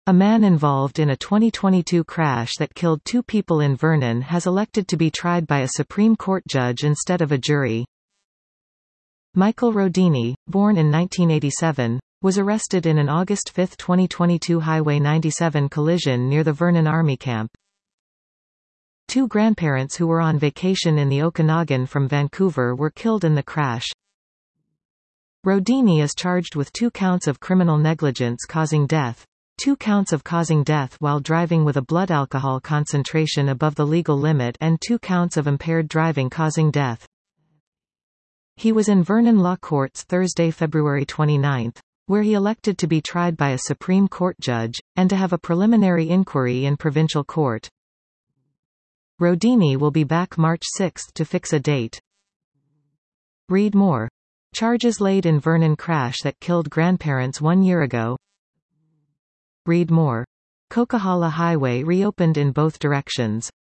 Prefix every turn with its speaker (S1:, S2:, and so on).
S1: A man involved in a 2022 crash that killed 2 people in Vernon has elected to be tried by a Supreme Court judge instead of a jury. Michael Rodini, born in 1987, was arrested in an August 5, 2022 Highway 97 collision near the Vernon Army Camp. 2 grandparents who were on vacation in the Okanagan from Vancouver were killed in the crash. Rodini is charged with 2 counts of criminal negligence causing death, 2 counts of causing death while driving with a blood alcohol concentration above the legal limit, and 2 counts of impaired driving causing death. He was in Vernon Law Courts Thursday, February 29, where he elected to be tried by a Supreme Court judge, and to have a preliminary inquiry in provincial court. Rodini will be back March 6 to fix a date. Read more. Charges laid in Vernon crash that killed grandparents 1 year ago. Read more. Coquihalla Highway reopened in both directions.